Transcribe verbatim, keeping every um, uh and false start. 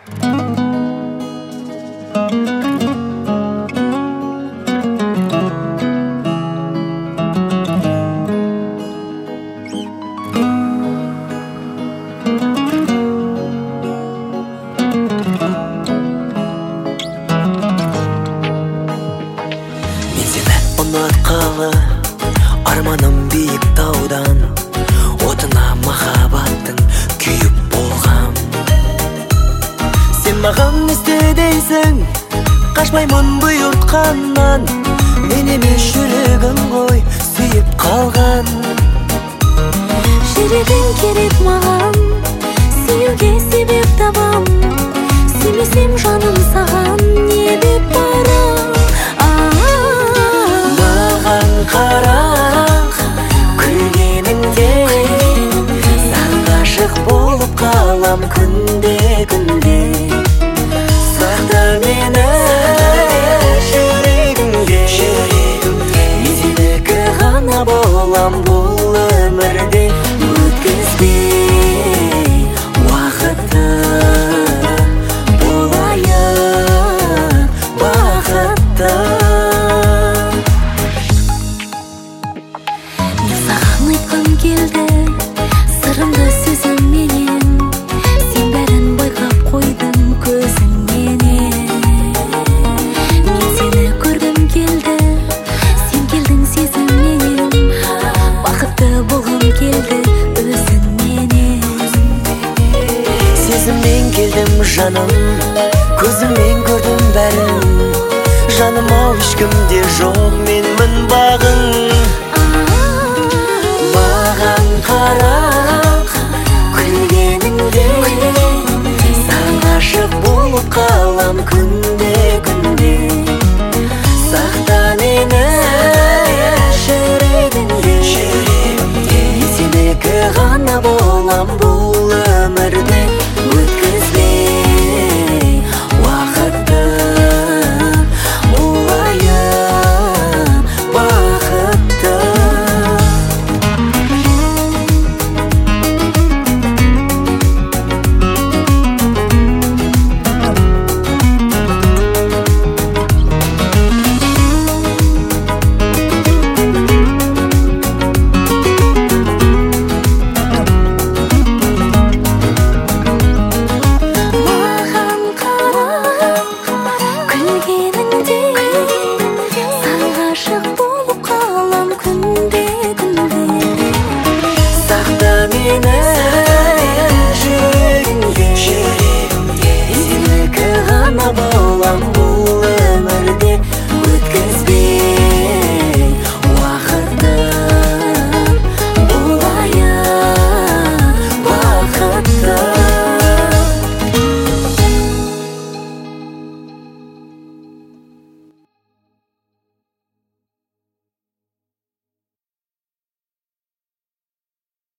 Ұнатқалы арманым биік таудан, отына махаббаттың күйіп болғам. Сен маған істе дейсің, қашпаймын бұйыртқаннан, мен емес жүрегім ғой сүйіп қалған. Жүрегің керек маған, сүюге себеп табам, сүймесем жаным саған не деп барам. Қара күлгеніңде саған ғашық болып қалам күнде-күнде. Сақта мені жүрегіңде, мен сенікі ғана болам бұл өмірде. Өткізбей уақытты, болайық бақытты. Келді сырымды сөзімменен, сен бәрін байқап қойдың көзіңменен. Мен сені көргім келді, сен келдің сезімменен, бақытты болғым келді өзіңменен. Сезіммен келдім жаным, көзіммен көрдім бәрін. Жаным ау ешкімде жоқ менмін бағың. Қара